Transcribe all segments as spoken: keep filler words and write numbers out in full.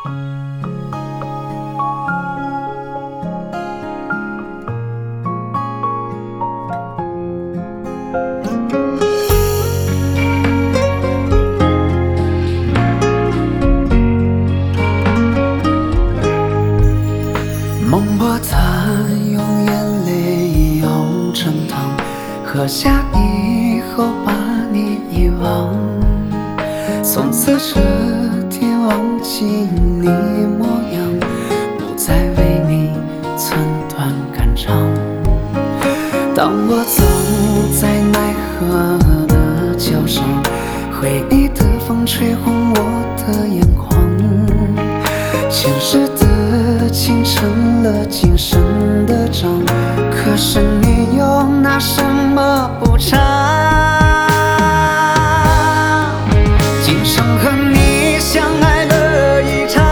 孟婆汤用眼泪熬成汤，喝下以后把你遗忘，从此彻底忘记你模样，不再为你寸断肝肠。当我走在奈何的桥上，回忆的风吹红我的眼眶，前世的情成了今生的账，可是你又拿什么补偿？今生和你相爱了一场，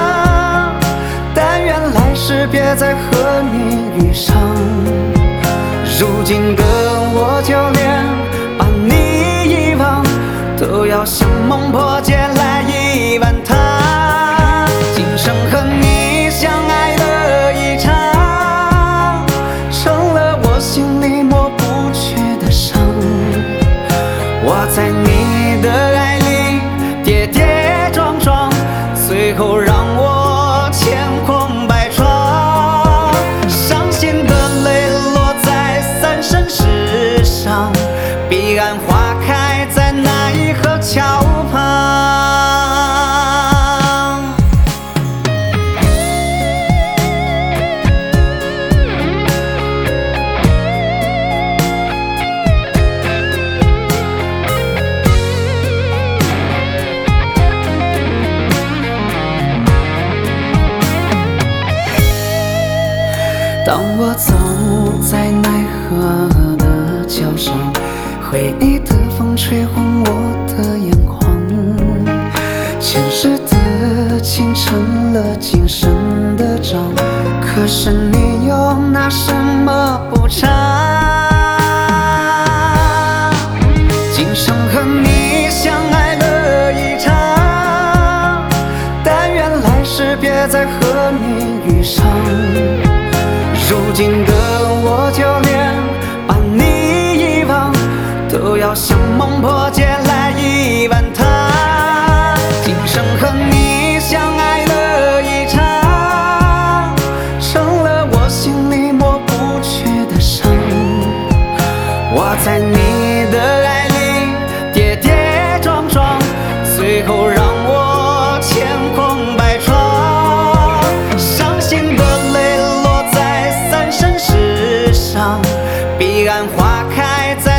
但愿来世别再和你遇上。如今的我就连把你遗忘，都要向孟婆借来一碗汤。今生和你相爱了一场，成了我心里抹不去的伤。我在你的爱里跌跌撞撞，最后让我乾坤百疮。伤心的泪落在三生石上，彼岸花开在那一河桥旁。当我走在奈何的桥上，回忆的风吹红我的眼眶，前世的情成了今生的账，可是你又拿什么补偿？今生和你相爱了一场，但愿来世别再和你遇上。如今的我就连把你遗忘，都要向孟婆借来一碗汤。今生和你相爱了一场，成了我心里抹不去的伤。我在你的爱里跌跌撞撞，最后让我乾坤百疮。伤心的泪落在三生石上，彼岸花开在